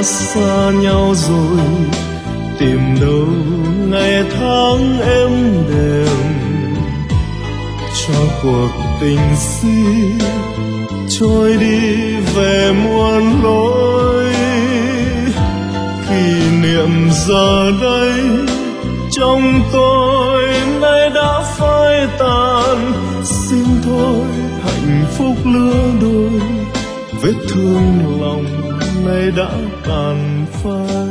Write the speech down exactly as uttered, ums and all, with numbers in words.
đã xa nhau rồi, tìm đâu ngày tháng êm đềm cho cuộc tình xưa trôi đi về muôn lối. Kỷ niệm giờ đây trong tôi nay đã phai tàn, xin thôi hạnh phúc lứa đôi, vết thương lòng nay đã tàn phai.